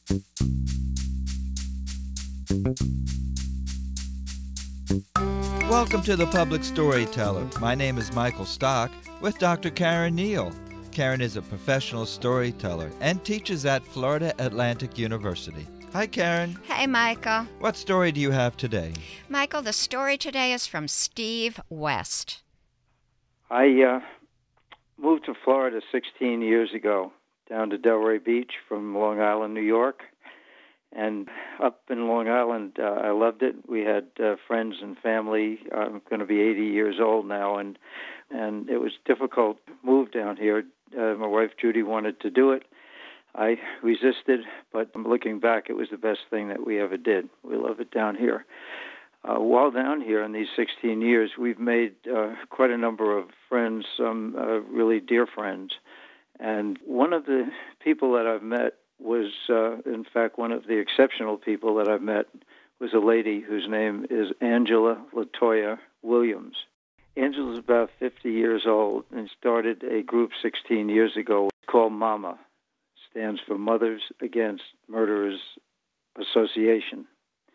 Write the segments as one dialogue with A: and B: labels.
A: Welcome to The Public Storyteller. My name is Michael Stock with Dr. Karen Neal. Karen is a professional storyteller and teaches at Florida Atlantic University. Hi, Karen.
B: Hey, Michael.
A: What story do you have today?
B: Michael, the story today is from Steve West.
C: I moved to Florida 16 years ago, down to Delray Beach from Long Island, New York. And up in Long Island, I loved it. We had friends and family. I'm going to be 80 years old now, and it was difficult to move down here. My wife, Judy, wanted to do it. I resisted, but looking back, it was the best thing that we ever did. We love it down here. While down here in these 16 years, we've made quite a number of friends, some really dear friends. And one of the people that I've met was, in fact, one of the exceptional people that I've met was a lady whose name is Angela Latoya Williams. Angela's about 50 years old and started a group 16 years ago called MAMA. Stands for Mothers Against Murderers Association.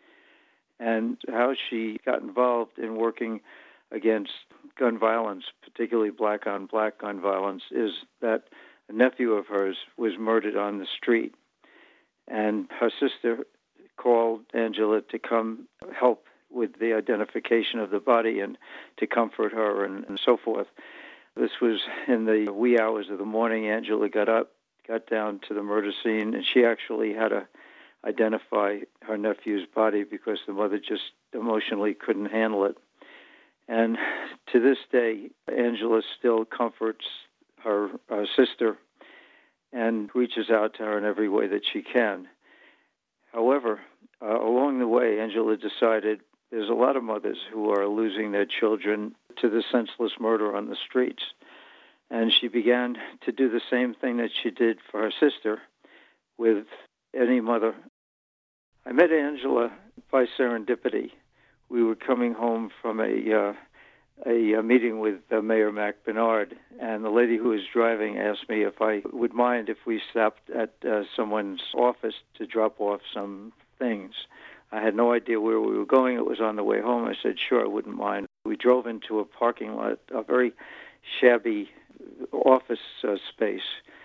C: And how she got involved in working against gun violence, particularly black-on-black gun violence, is that a nephew of hers was murdered on the street. And her sister called Angela to come help with the identification of the body and to comfort her and so forth. This was in the wee hours of the morning. Angela got up, got down to the murder scene, and she actually had to identify her nephew's body because the mother just emotionally couldn't handle it. And to this day, Angela still comforts her sister and reaches out to her in every way that she can. However, along the way, Angela decided there's a lot of mothers who are losing their children to the senseless murder on the streets. And she began to do the same thing that she did for her sister with any mother. I met Angela by serendipity. We were coming home from a meeting with Mayor Mac Bernard, and the lady who was driving asked me if I would mind if we stopped at someone's office to drop off some things. I had no idea where we were going. It was on the way home. I said, sure, I wouldn't mind. We drove into a parking lot, a very shabby office space,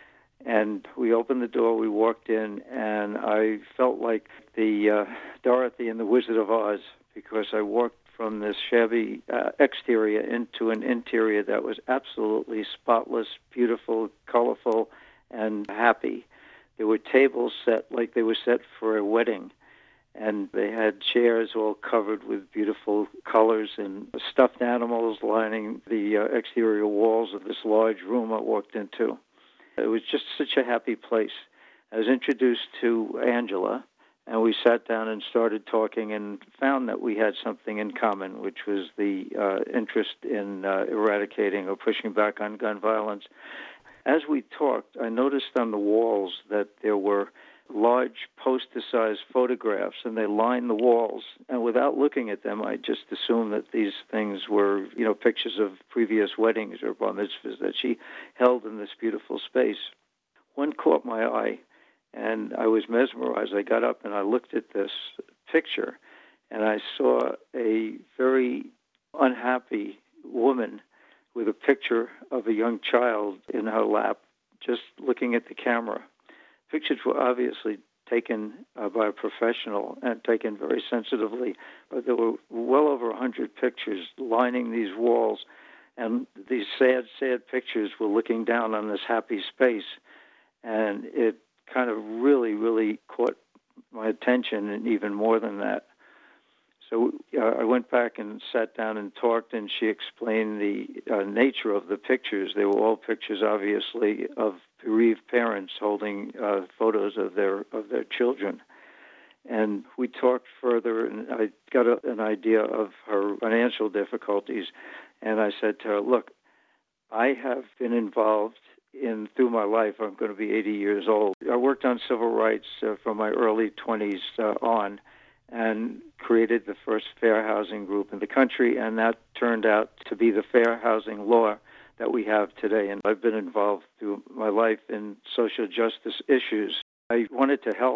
C: and we opened the door, we walked in, and I felt like the Dorothy and the Wizard of Oz, because I walked from this shabby exterior into an interior that was absolutely spotless, beautiful, colorful, and happy. There were tables set like they were set for a wedding, and they had chairs all covered with beautiful colors and stuffed animals lining the exterior walls of this large room I walked into. It was just such a happy place. I was introduced to Angela, and we sat down and started talking and found that we had something in common, which was the interest in eradicating or pushing back on gun violence. As we talked, I noticed on the walls that there were large poster-sized photographs, and they lined the walls. And without looking at them, I just assumed that these things were, pictures of previous weddings or bar mitzvahs that she held in this beautiful space. One caught my eye, and I was mesmerized. I got up and I looked at this picture, and I saw a very unhappy woman with a picture of a young child in her lap, just looking at the camera. Pictures were obviously taken by a professional and taken very sensitively, but there were well over 100 pictures lining these walls, and these sad, sad pictures were looking down on this happy space, and it kind of really, really caught my attention, and even more than that. So I went back and sat down and talked, and she explained the nature of the pictures. They were all pictures, obviously, of bereaved parents holding photos of their children. And we talked further, and I got an idea of her financial difficulties. And I said to her, look, I have been involved through my life. I'm going to be 80 years old. I worked on civil rights from my early 20s on, and created the first fair housing group in the country, and that turned out to be the fair housing law that we have today. And I've been involved through my life in social justice issues. I wanted to help,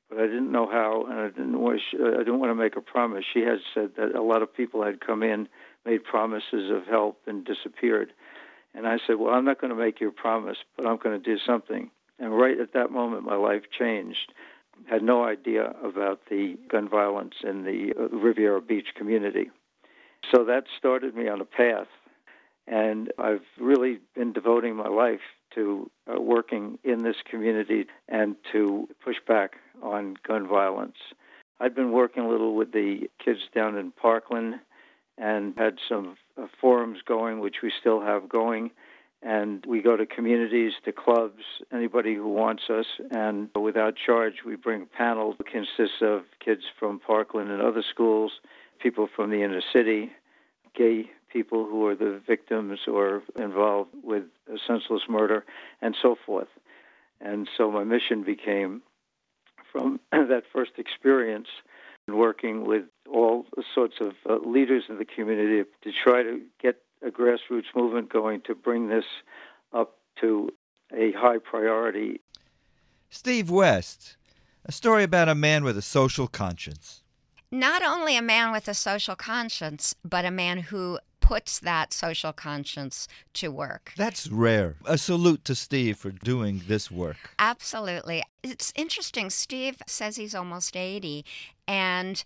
C: but I didn't know how, and I didn't want to make a promise. She had said that a lot of people had come in, made promises of help, and disappeared. And I said, well, I'm not going to make you a promise, but I'm going to do something. And right at that moment, my life changed. Had no idea about the gun violence in the Riviera Beach community. So that started me on a path. And I've really been devoting my life to working in this community and to push back on gun violence. I've been working a little with the kids down in Parkland and had some forums going, which we still have going. And we go to communities, to clubs, anybody who wants us. And without charge, we bring a panel that consists of kids from Parkland and other schools, people from the inner city, gay people who are the victims or involved with a senseless murder, and so forth. And so my mission became, from that first experience, working with all sorts of leaders in the community to try to get a grassroots movement going to bring this up to a high priority.
A: Steve West, a story about a man with a social conscience.
B: Not only a man with a social conscience, but a man who puts that social conscience to work.
A: That's rare. A salute to Steve for doing this work.
B: Absolutely. It's interesting. Steve says he's almost 80, and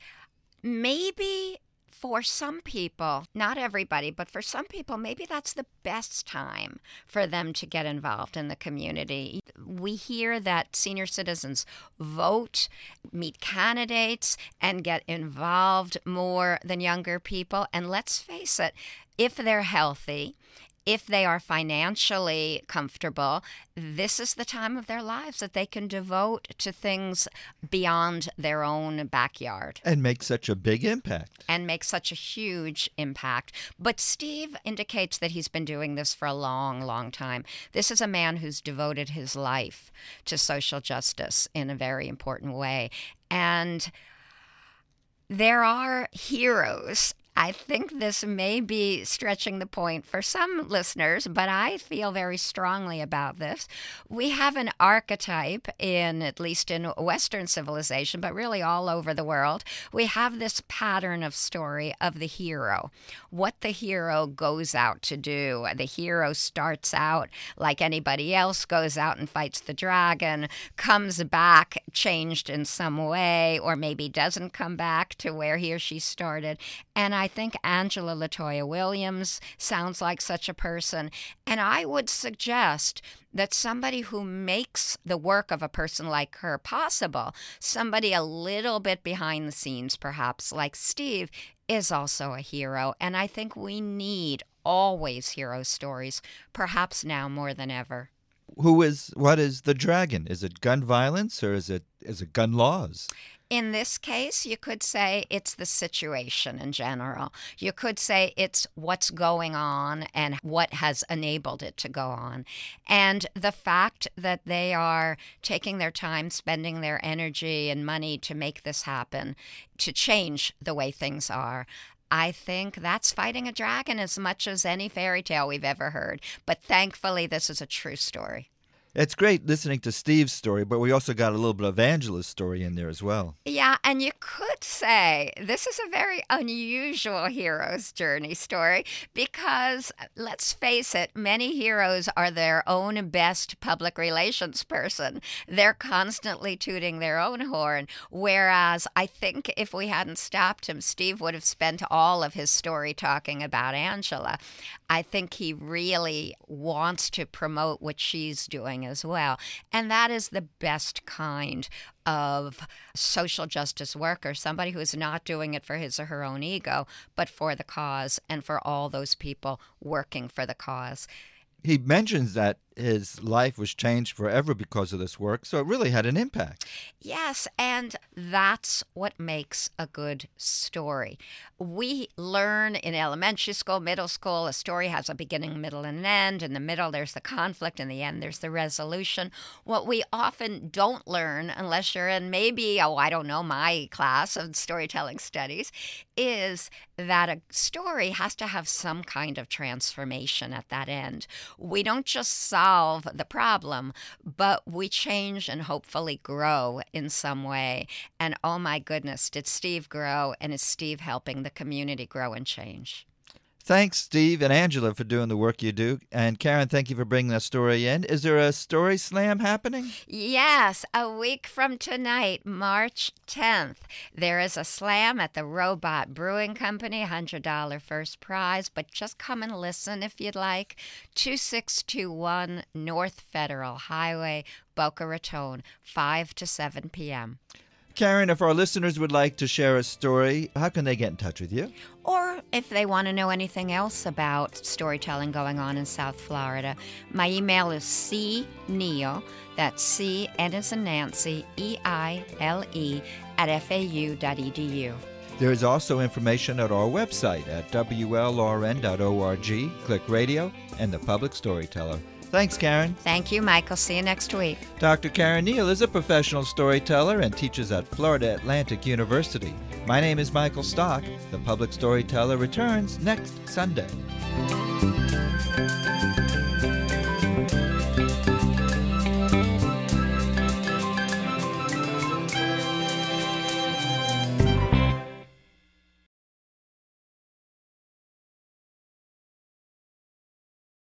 B: maybe for some people, not everybody, but for some people, maybe that's the best time for them to get involved in the community. We hear that senior citizens vote, meet candidates, and get involved more than younger people. And let's face it, if they're healthy, if they are financially comfortable, this is the time of their lives that they can devote to things beyond their own backyard.
A: And make such a big impact.
B: And make such a huge impact. But Steve indicates that he's been doing this for a long, long time. This is a man who's devoted his life to social justice in a very important way. And there are heroes. I think this may be stretching the point for some listeners, but I feel very strongly about this. We have an archetype at least in Western civilization, but really all over the world. We have this pattern of story of the hero, what the hero goes out to do. The hero starts out like anybody else, goes out and fights the dragon, comes back changed in some way, or maybe doesn't come back to where he or she started. And I think Angela Latoya Williams sounds like such a person. And I would suggest that somebody who makes the work of a person like her possible, somebody a little bit behind the scenes perhaps, like Steve, is also a hero. And I think we need always hero stories, perhaps now more than ever.
A: What is the dragon? Is it gun violence or is it gun laws?
B: In this case, you could say it's the situation in general. You could say it's what's going on and what has enabled it to go on. And the fact that they are taking their time, spending their energy and money to make this happen, to change the way things are, I think that's fighting a dragon as much as any fairy tale we've ever heard. But thankfully, this is a true story.
A: It's great listening to Steve's story, but we also got a little bit of Angela's story in there as well.
B: Yeah, and you could say this is a very unusual hero's journey story because, let's face it, many heroes are their own best public relations person. They're constantly tooting their own horn, whereas I think if we hadn't stopped him, Steve would have spent all of his story talking about Angela. I think he really wants to promote what she's doing as well. And that is the best kind of social justice worker, somebody who is not doing it for his or her own ego, but for the cause and for all those people working for the cause.
A: He mentions that his life was changed forever because of this work, so it really had an impact.
B: Yes, and that's what makes a good story. We learn in elementary school, middle school, a story has a beginning, middle, and an end. In the middle, there's the conflict. In the end, there's the resolution. What we often don't learn, unless you're in maybe, my class of storytelling studies, is that a story has to have some kind of transformation at that end. We don't just solve the problem, but we change and hopefully grow in some way. And oh my goodness, did Steve grow, and is Steve helping the community grow and change?
A: Thanks, Steve and Angela, for doing the work you do. And Karen, thank you for bringing that story in. Is there a story slam happening?
B: Yes, a week from tonight, March 10th, there is a slam at the Robot Brewing Company, $100 first prize, but just come and listen if you'd like. 2621 North Federal Highway, Boca Raton, 5 to 7 p.m.
A: Karen, if our listeners would like to share a story, how can they get in touch with you?
B: Or if they want to know anything else about storytelling going on in South Florida, my email is cneile, that's C, N as in Nancy, EILE, @fau.edu.
A: There is also information at our website at WLRN.org. Click Radio and the Public Storyteller. Thanks, Karen.
B: Thank you, Michael. See you next week.
A: Dr. Karen Neal is a professional storyteller and teaches at Florida Atlantic University. My name is Michael Stock. The Public Storyteller returns next Sunday.